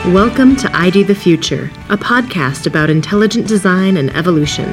Welcome to ID the Future, a podcast about intelligent design and evolution.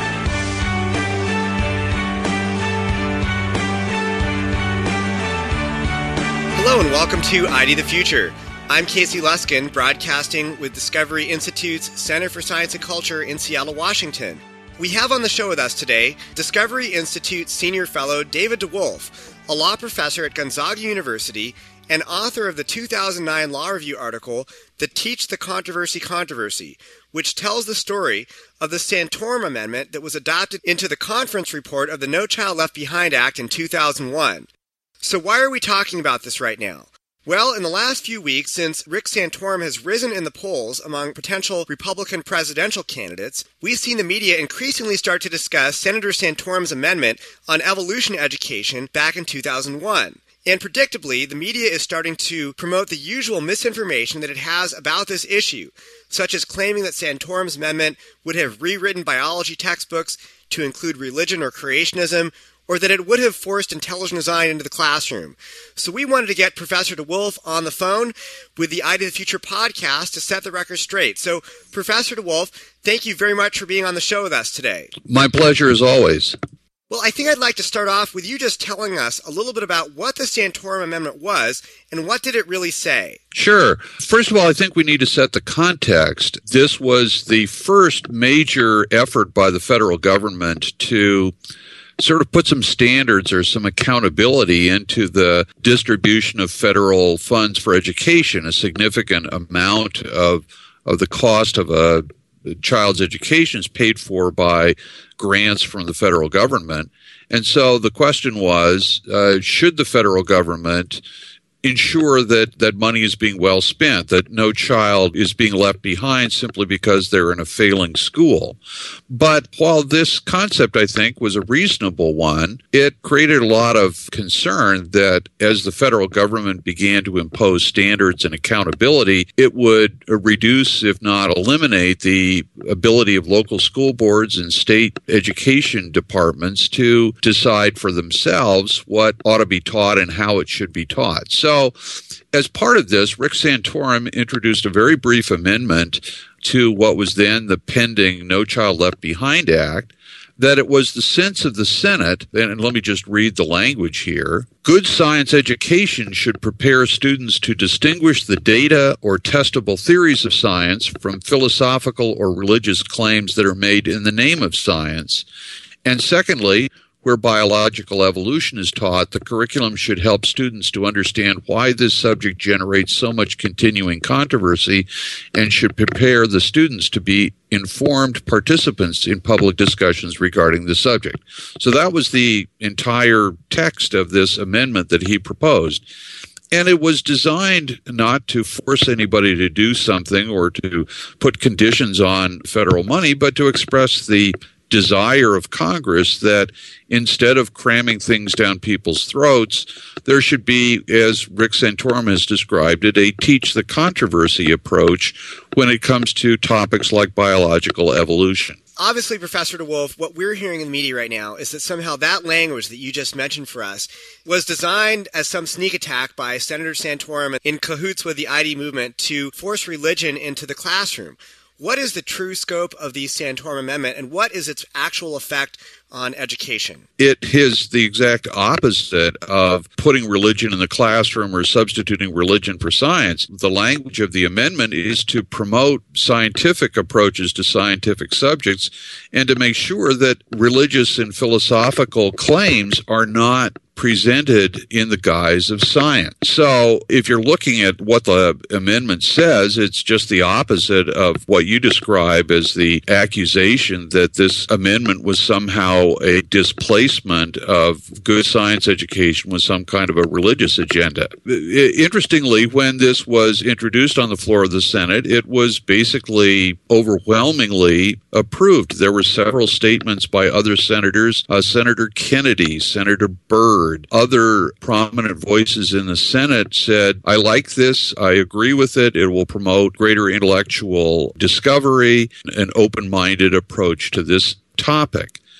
Hello and welcome to ID the Future. I'm Casey Luskin, broadcasting with Discovery Institute's Center for Science and Culture in Seattle, Washington. We have on the show with us today Discovery Institute Senior Fellow David DeWolf, a law professor at Gonzaga University and author of the 2009 Law Review article, The Teach the Controversy, which tells the story of the Santorum Amendment that was adopted into the conference report of the No Child Left Behind Act in 2001. So why are we talking about this right now? Well, in the last few weeks, since Rick Santorum has risen in the polls among potential Republican presidential candidates, we've seen the media increasingly start to discuss Senator Santorum's amendment on evolution education back in 2001. And predictably, the media is starting to promote the usual misinformation that it has about this issue, such as claiming that Santorum's amendment would have rewritten biology textbooks to include religion or creationism, or that it would have forced intelligent design into the classroom. So we wanted to get Professor DeWolf on the phone with the ID the Future podcast to set the record straight. So, Professor DeWolf, thank you very much for being on the show with us today. My pleasure as always. Well, I think I'd like to start off with you just telling us a little bit about what the Santorum Amendment was and what did it really say? Sure. First of all, I think we need to set the context. This was the first major effort by the federal government to sort of put some standards or some accountability into the distribution of federal funds for education. A significant amount of the cost of a child's education is paid for by grants from the federal government. And so the question was, should the federal government ensure that money is being well spent, that no child is being left behind simply because they're in a failing school? But while this concept, I think, was a reasonable one, it created a lot of concern that as the federal government began to impose standards and accountability, it would reduce, if not eliminate, the ability of local school boards and state education departments to decide for themselves what ought to be taught and how it should be taught. So, as part of this, Rick Santorum introduced a very brief amendment to what was then the pending No Child Left Behind Act, that it was the sense of the Senate, and let me just read the language here, good science education should prepare students to distinguish the data or testable theories of science from philosophical or religious claims that are made in the name of science. And secondly, where biological evolution is taught, the curriculum should help students to understand why this subject generates so much continuing controversy and should prepare the students to be informed participants in public discussions regarding the subject. So that was the entire text of this amendment that he proposed. And it was designed not to force anybody to do something or to put conditions on federal money, but to express the desire of Congress that instead of cramming things down people's throats, there should be, as Rick Santorum has described it, a teach the controversy approach when it comes to topics like biological evolution. Obviously, Professor DeWolf, what we're hearing in the media right now is that somehow that language that you just mentioned for us was designed as some sneak attack by Senator Santorum in cahoots with the ID movement to force religion into the classroom. What is the true scope of the Santorum Amendment, and what is its actual effect on education? It is the exact opposite of putting religion in the classroom or substituting religion for science. The language of the amendment is to promote scientific approaches to scientific subjects and to make sure that religious and philosophical claims are not presented in the guise of science. So if you're looking at what the amendment says, it's just the opposite of what you describe as the accusation that this amendment was somehow a displacement of good science education with some kind of a religious agenda. Interestingly, when this was introduced on the floor of the Senate, it was basically overwhelmingly approved. There were several statements by other senators, Senator Kennedy, Senator Byrd, other prominent voices in the Senate said, I like this, I agree with it, it will promote greater intellectual discovery, an open-minded approach to this topic.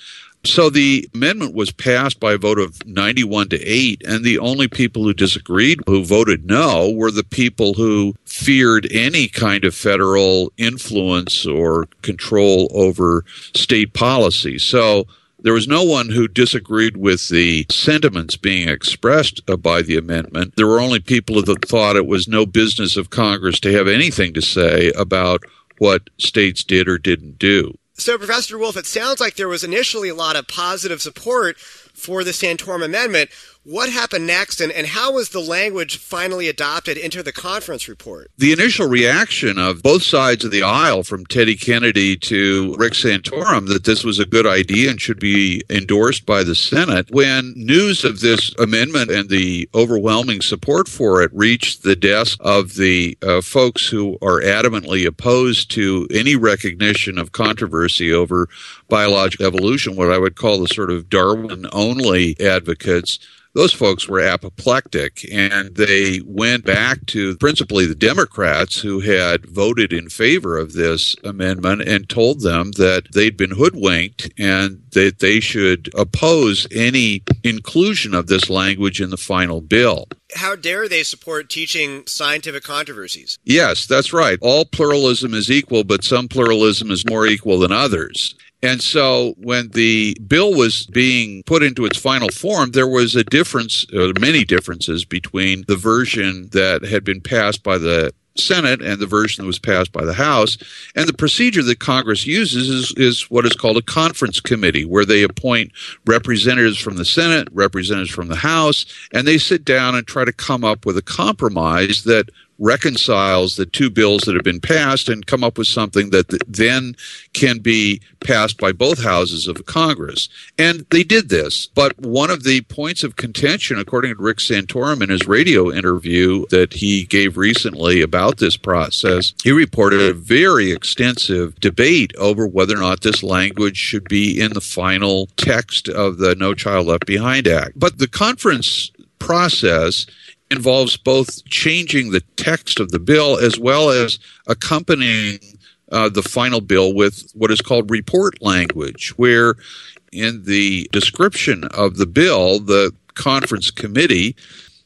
So the amendment was passed by a vote of 91-8, and the only people who disagreed, who voted no, were the people who feared any kind of federal influence or control over state policy. So there was no one who disagreed with the sentiments being expressed by the amendment. There were only people who thought it was no business of Congress to have anything to say about what states did or didn't do. So, Professor Wolf, it sounds like there was initially a lot of positive support for the Santorum Amendment. What happened next, and how was the language finally adopted into the conference report? The initial reaction of both sides of the aisle, from Teddy Kennedy to Rick Santorum, that this was a good idea and should be endorsed by the Senate, when news of this amendment and the overwhelming support for it reached the desk of the folks who are adamantly opposed to any recognition of controversy over biological evolution, what I would call the sort of Darwin-only advocates, those folks were apoplectic, and they went back to principally the Democrats who had voted in favor of this amendment and told them that they'd been hoodwinked and that they should oppose any inclusion of this language in the final bill. How dare they support teaching scientific controversies? Yes, that's right. All pluralism is equal, but some pluralism is more equal than others. And so when the bill was being put into its final form, there was a difference, many differences between the version that had been passed by the Senate and the version that was passed by the House. And the procedure that Congress uses is what is called a conference committee, where they appoint representatives from the Senate, representatives from the House, and they sit down and try to come up with a compromise that reconciles the two bills that have been passed and come up with something that then can be passed by both houses of Congress. And they did this. But one of the points of contention, according to Rick Santorum in his radio interview that he gave recently about this process, he reported a very extensive debate over whether or not this language should be in the final text of the No Child Left Behind Act. But the conference process involves both changing the text of the bill as well as accompanying the final bill with what is called report language, where in the description of the bill, the conference committee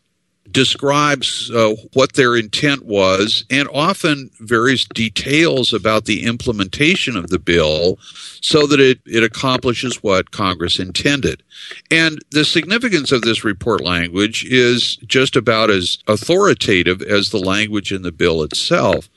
describes what their intent was and often various details about the implementation of the bill so that it accomplishes what Congress intended. And the significance of this report language is just about as authoritative as the language in the bill itself.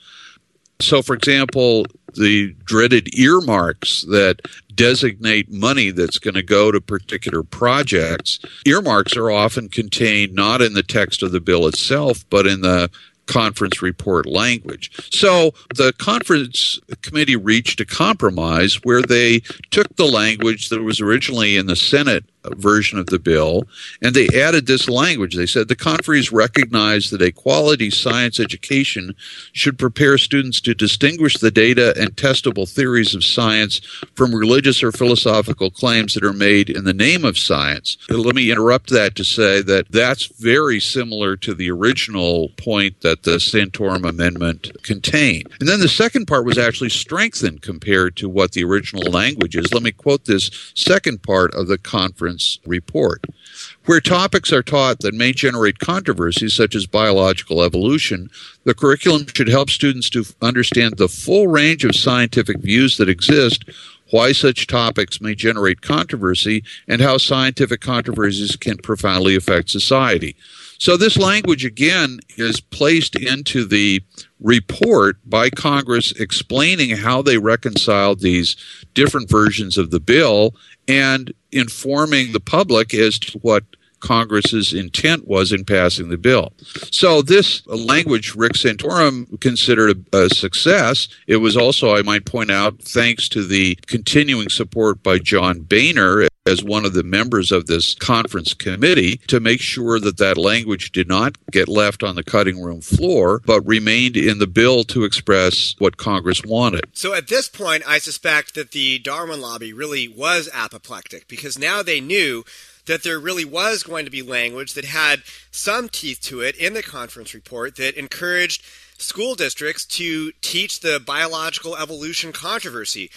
So, for example, the dreaded earmarks that designate money that's going to go to particular projects, earmarks are often contained not in the text of the bill itself, but in the conference report language. So the conference committee reached a compromise where they took the language that was originally in the Senate version of the bill, and they added this language. They said the conferees recognize that a quality science education should prepare students to distinguish the data and testable theories of science from religious or philosophical claims that are made in the name of science. Let me interrupt that to say that that's very similar to the original point that the Santorum Amendment contained. And then the second part was actually strengthened compared to what the original language is. Let me quote this second part of the conference report. Where topics are taught that may generate controversy, such as biological evolution, the curriculum should help students to understand the full range of scientific views that exist, why such topics may generate controversy, and how scientific controversies can profoundly affect society. So this language, again, is placed into the report by Congress explaining how they reconciled these different versions of the bill and informing the public as to what Congress's intent was in passing the bill. So this language Rick Santorum considered a success. It was also, I might point out, thanks to the continuing support by John Boehner as one of the members of this conference committee to make sure that that language did not get left on the cutting room floor, but remained in the bill to express what Congress wanted. So at this point, I suspect that the Darwin lobby really was apoplectic, because now they knew that there really was going to be language that had some teeth to it in the conference report that encouraged school districts to teach the biological evolution controversy.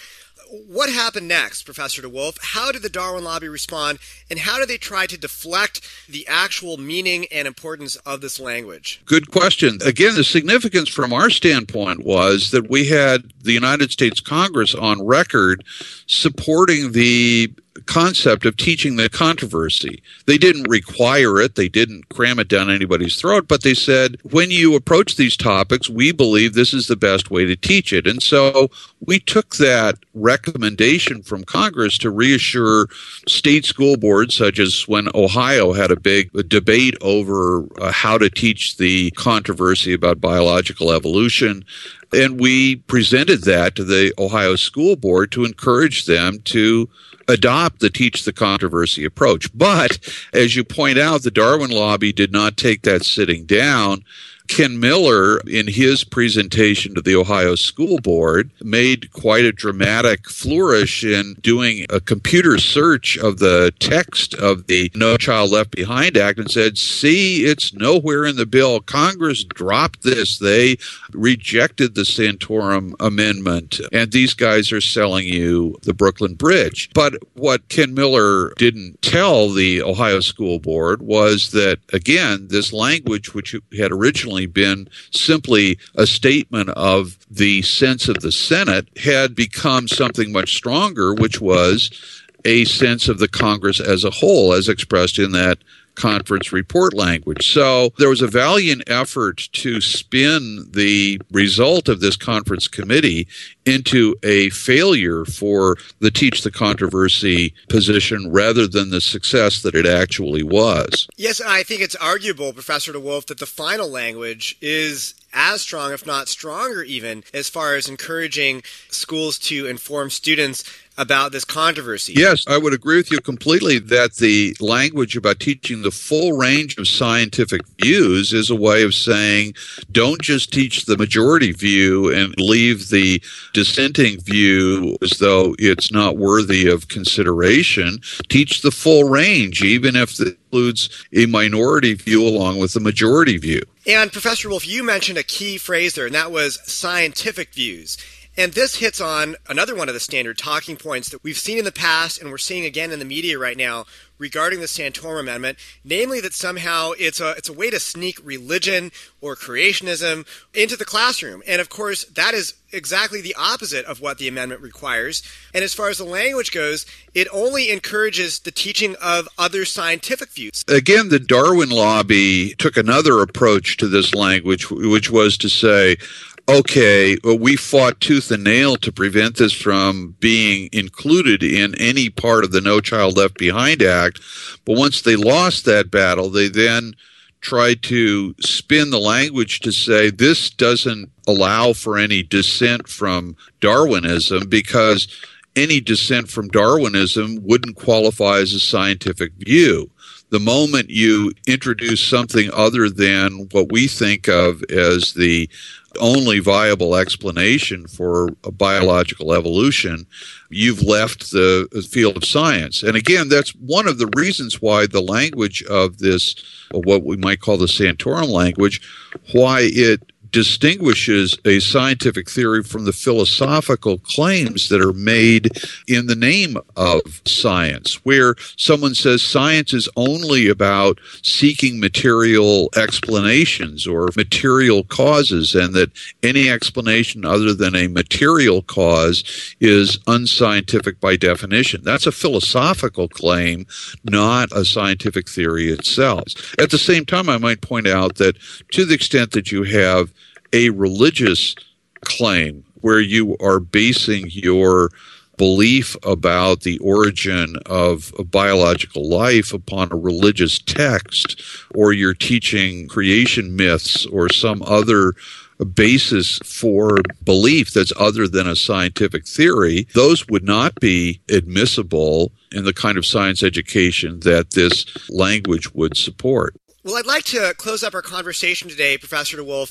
what happened next, Professor DeWolf? How did the Darwin lobby respond, and how did they try to deflect the actual meaning and importance of this language? Good question. Again, the significance from our standpoint was that we had the United States Congress on record supporting the concept of teaching the controversy. They didn't require it. They didn't cram it down anybody's throat, but they said, when you approach these topics, we believe this is the best way to teach it. And so we took that recommendation from Congress to reassure state school boards, such as when Ohio had a big debate over how to teach the controversy about biological evolution. And we presented that to the Ohio School Board to encourage them to adopt the teach the controversy approach. But as you point out, the Darwin lobby did not take that sitting down. Ken Miller, in his presentation to the Ohio School Board, made quite a dramatic flourish in doing a computer search of the text of the No Child Left Behind Act and said, see, it's nowhere in the bill. Congress dropped this. They rejected the Santorum Amendment, and these guys are selling you the Brooklyn Bridge. But what Ken Miller didn't tell the Ohio School Board was that, again, this language, which had originally been simply a statement of the sense of the Senate, had become something much stronger, which was a sense of the Congress as a whole, as expressed in that conference report language. So there was a valiant effort to spin the result of this conference committee into a failure for the teach the controversy position rather than the success that it actually was. Yes, I think it's arguable, Professor DeWolf, that the final language is as strong, if not stronger even, as far as encouraging schools to inform students about this controversy. Yes, I would agree with you completely that the language about teaching the full range of scientific views is a way of saying, don't just teach the majority view and leave the dissenting view as though it's not worthy of consideration. Teach the full range, even if it includes a minority view along with the majority view. And Professor Wolf, you mentioned a key phrase there, and that was scientific views. And this hits on another one of the standard talking points that we've seen in the past and we're seeing again in the media right now regarding the Santorum Amendment, namely that somehow it's a way to sneak religion or creationism into the classroom. And of course, that is exactly the opposite of what the amendment requires. And as far as the language goes, it only encourages the teaching of other scientific views. Again, the Darwin lobby took another approach to this language, which was to say, okay, well, we fought tooth and nail to prevent this from being included in any part of the No Child Left Behind Act. But once they lost that battle, they then tried to spin the language to say this doesn't allow for any dissent from Darwinism because any dissent from Darwinism wouldn't qualify as a scientific view. The moment you introduce something other than what we think of as the only viable explanation for a biological evolution, you've left the field of science. And again, that's one of the reasons why the language of this, what we might call the Santorum language, why it distinguishes a scientific theory from the philosophical claims that are made in the name of science, where someone says science is only about seeking material explanations or material causes, and that any explanation other than a material cause is unscientific by definition. That's a philosophical claim, not a scientific theory itself. At the same time, I might point out that to the extent that you have a religious claim where you are basing your belief about the origin of biological life upon a religious text, or you're teaching creation myths or some other basis for belief that's other than a scientific theory, those would not be admissible in the kind of science education that this language would support. Well, I'd like to close up our conversation today, Professor DeWolf,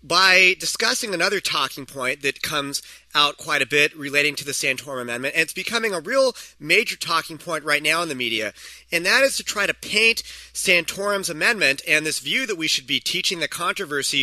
by discussing another talking point that comes out quite a bit relating to the Santorum Amendment, and it's becoming a real major talking point right now in the media, and that is to try to paint Santorum's amendment and this view that we should be teaching the controversy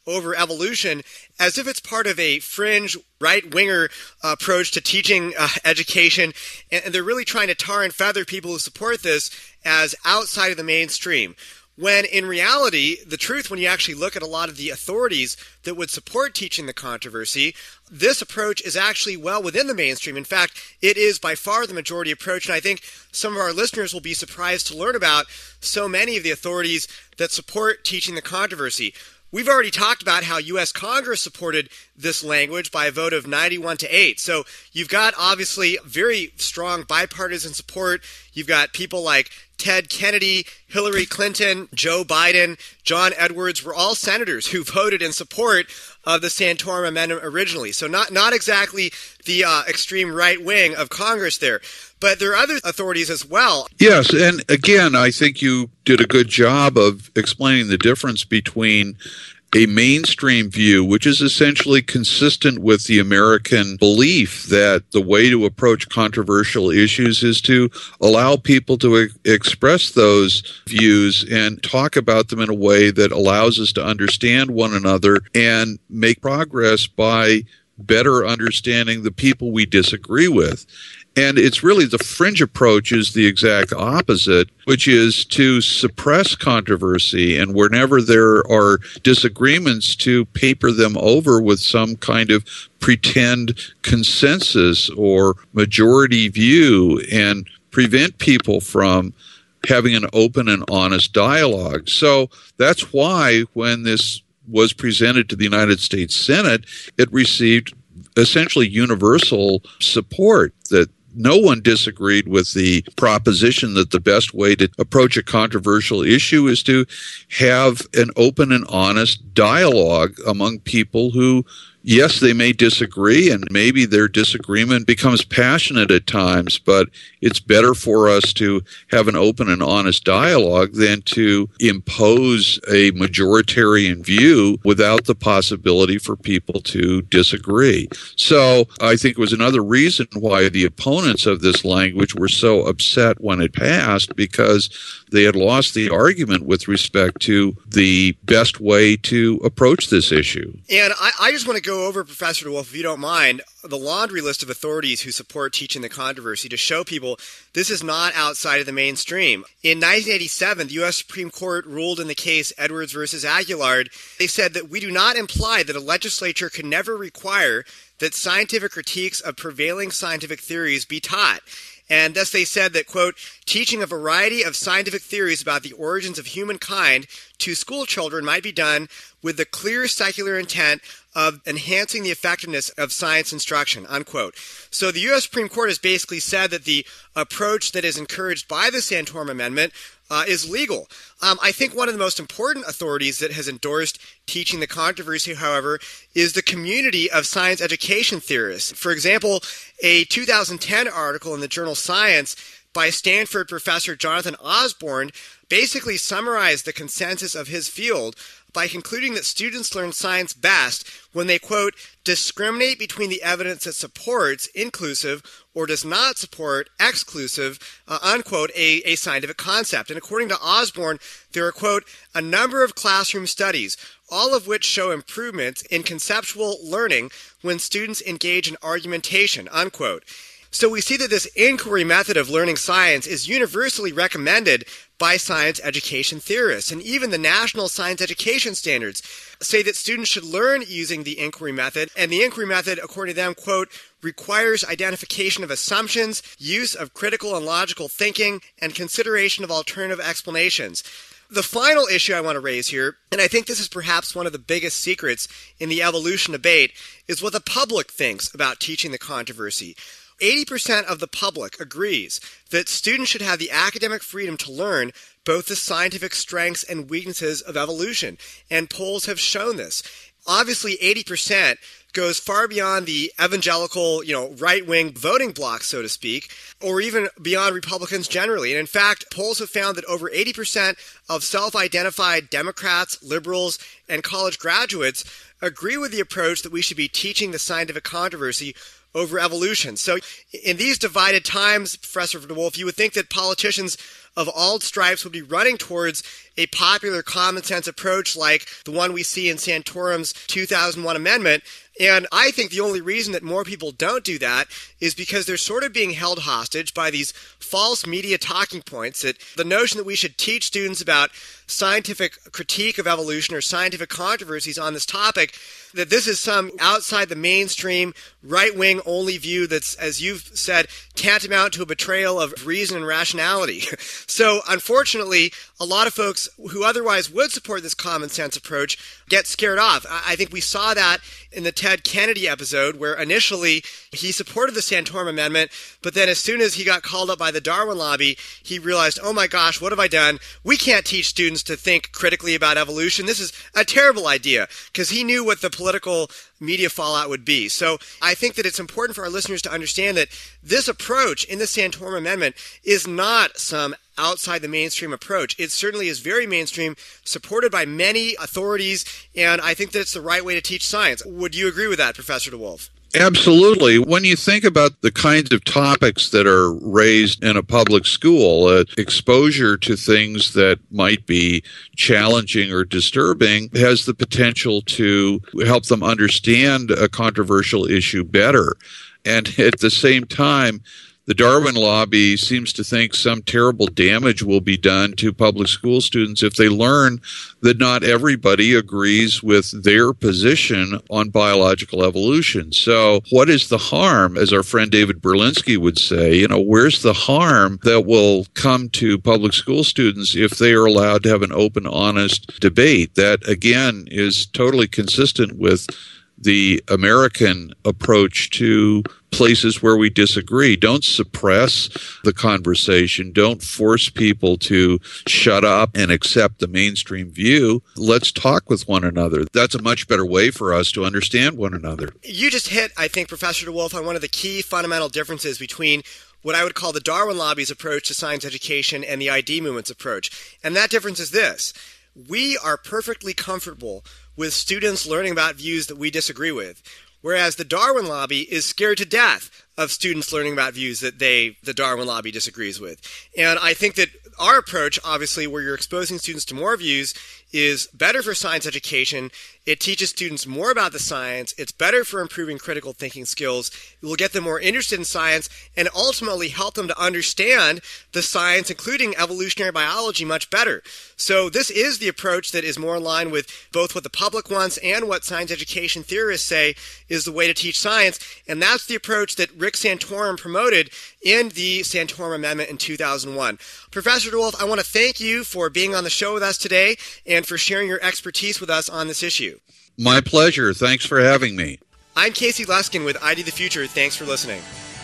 over evolution as if it's part of a fringe right-winger approach to teaching education, and they're really trying to tar and feather people who support this as outside of the mainstream. When in reality, the truth, when you actually look at a lot of the authorities that would support teaching the controversy, this approach is actually well within the mainstream. In fact, it is by far the majority approach, and I think some of our listeners will be surprised to learn about so many of the authorities that support teaching the controversy. We've already talked about how U.S. Congress supported this language by a vote of 91-8. So you've got obviously very strong bipartisan support. You've got people like Ted Kennedy, Hillary Clinton, Joe Biden, John Edwards were all senators who voted in support of the Santorum Amendment originally. So not exactly the extreme right wing of Congress there. But there are other authorities as well. Yes, and again, I think you did a good job of explaining the difference between a mainstream view, which is essentially consistent with the American belief that the way to approach controversial issues is to allow people to express those views and talk about them in a way that allows us to understand one another and make progress by better understanding the people we disagree with. And it's really the fringe approach is the exact opposite, which is to suppress controversy, and whenever there are disagreements, to paper them over with some kind of pretend consensus or majority view and prevent people from having an open and honest dialogue. So that's why when this was presented to the United States Senate, it received essentially universal support, that no one disagreed with the proposition that the best way to approach a controversial issue is to have an open and honest dialogue among people who, yes, they may disagree, and maybe their disagreement becomes passionate at times, but it's better for us to have an open and honest dialogue than to impose a majoritarian view without the possibility for people to disagree. So I think it was another reason why the opponents of this language were so upset when it passed, because they had lost the argument with respect to the best way to approach this issue. And I just want to go over, Professor DeWolf, if you don't mind, the laundry list of authorities who support teaching the controversy to show people this is not outside of the mainstream. In 1987, the U.S. Supreme Court ruled in the case Edwards versus Aguillard. They said that we do not imply that a legislature can never require that scientific critiques of prevailing scientific theories be taught. And thus they said that, quote, teaching a variety of scientific theories about the origins of humankind to school children might be done with the clear secular intent of enhancing the effectiveness of science instruction, unquote. So the U.S. Supreme Court has basically said that the approach that is encouraged by the Santorum Amendment is legal. I think one of the most important authorities that has endorsed teaching the controversy, however, is the community of science education theorists. For example, a 2010 article in the journal Science by Stanford professor Jonathan Osborne basically summarized the consensus of his field by concluding that students learn science best when they, quote, discriminate between the evidence that supports inclusive or does not support exclusive, unquote, a scientific concept. And according to Osborne, there are, quote, a number of classroom studies, all of which show improvements in conceptual learning when students engage in argumentation, unquote. So we see that this inquiry method of learning science is universally recommended by science education theorists. And even the national science education standards say that students should learn using the inquiry method. And the inquiry method, according to them, quote, requires identification of assumptions, use of critical and logical thinking, and consideration of alternative explanations. The final issue I want to raise here, and I think this is perhaps one of the biggest secrets in the evolution debate, is what the public thinks about teaching the controversy. 80% of the public agrees that students should have the academic freedom to learn both the scientific strengths and weaknesses of evolution, and polls have shown this. Obviously, 80% goes far beyond the evangelical, right-wing voting bloc, so to speak, or even beyond Republicans generally. And in fact, polls have found that over 80% of self-identified Democrats, liberals, and college graduates agree with the approach that we should be teaching the scientific controversy over evolution. So in these divided times, Professor DeWolf, you would think that politicians of all stripes would be running towards a popular common sense approach like the one we see in Santorum's 2001 amendment. And I think the only reason that more people don't do that is because they're sort of being held hostage by these false media talking points, that the notion that we should teach students about scientific critique of evolution or scientific controversies on this topic, that this is some outside the mainstream, right-wing only view that's, as you've said, tantamount to a betrayal of reason and rationality. So, unfortunately, a lot of folks who otherwise would support this common sense approach get scared off. I think we saw that in the Ted Kennedy episode, where initially he supported the Santorum Amendment, but then as soon as he got called up by the Darwin lobby, he realized, oh my gosh, what have I done? We can't teach students to think critically about evolution. This is a terrible idea, because he knew what the political media fallout would be. So I think that it's important for our listeners to understand that this approach in the Santorum Amendment is not some outside the mainstream approach. It certainly is very mainstream, supported by many authorities, and I think that it's the right way to teach science. Would you agree with that, Professor DeWolf? Absolutely. When you think about the kinds of topics that are raised in a public school, exposure to things that might be challenging or disturbing has the potential to help them understand a controversial issue better. And at the same time, the Darwin lobby seems to think some terrible damage will be done to public school students if they learn that not everybody agrees with their position on biological evolution. So what is the harm, as our friend David Berlinski would say, where's the harm that will come to public school students if they are allowed to have an open, honest debate? That, again, is totally consistent with the American approach to places where we disagree. Don't suppress the conversation. Don't force people to shut up and accept the mainstream view. Let's talk with one another. That's a much better way for us to understand one another. You just hit, I think, Professor DeWolf, on one of the key fundamental differences between what I would call the Darwin lobby's approach to science education and the ID movement's approach. And that difference is this. We are perfectly comfortable with students learning about views that we disagree with, whereas the Darwin lobby is scared to death of students learning about views that the Darwin lobby disagrees with. And I think that our approach, obviously, where you're exposing students to more views, is better for science education. It teaches students more about the science. It's better for improving critical thinking skills. It will get them more interested in science and ultimately help them to understand the science, including evolutionary biology, much better. So this is the approach that is more in line with both what the public wants and what science education theorists say is the way to teach science. And that's the approach that Rick Santorum promoted in the Santorum Amendment in 2001. Professor DeWolf, I want to thank you for being on the show with us today and for sharing your expertise with us on this issue. My pleasure. Thanks for having me. I'm Casey Luskin with ID the Future. Thanks for listening.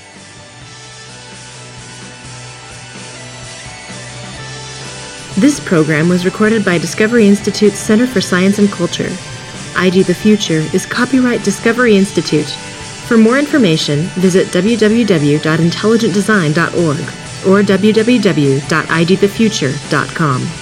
This program was recorded by Discovery Institute's Center for Science and Culture. ID the Future is copyright Discovery Institute. For more information, visit www.intelligentdesign.org or www.idthefuture.com.